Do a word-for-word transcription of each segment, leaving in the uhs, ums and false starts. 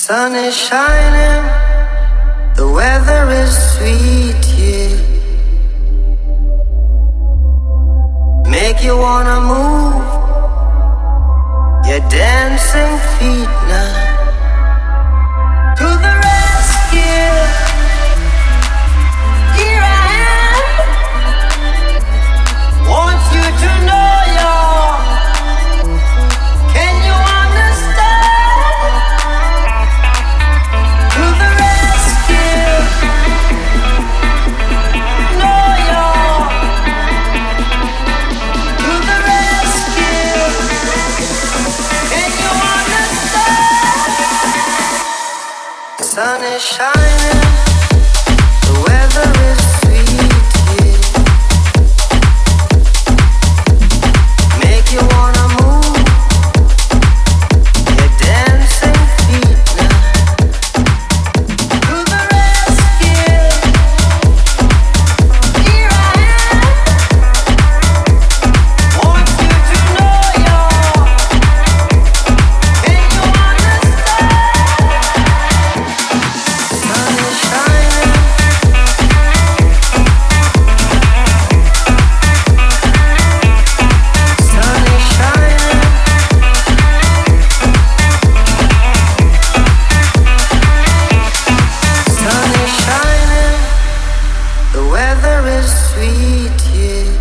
sun is shining, the weather is sweet, yeah. Make you wanna move your dancing feet now. To the rescue, here I am. Want you to know you're. Can you understand? To the rescue, know you're. To the rescue, can you understand? The sun is shining, the weather is sweet, yeah. Make you wanna move your dancing feet now. To the rescue, here I am. Want you to know you're. Can you understand? Sun is shining. Sun is shining. Sun is shining. The weather is sweet, yeah.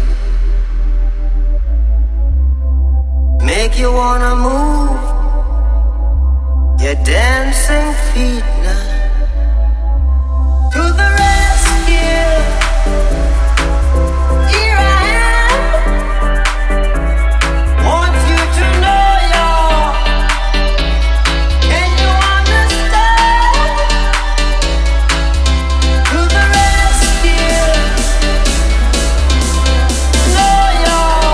Make you wanna move your dancing feet now. To the rescue, here I am. Want you to know you're. Can you understand? To the rescue, know you're.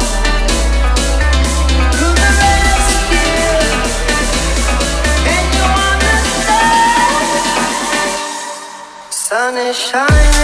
To the rescue, can you understand? Sun is shining.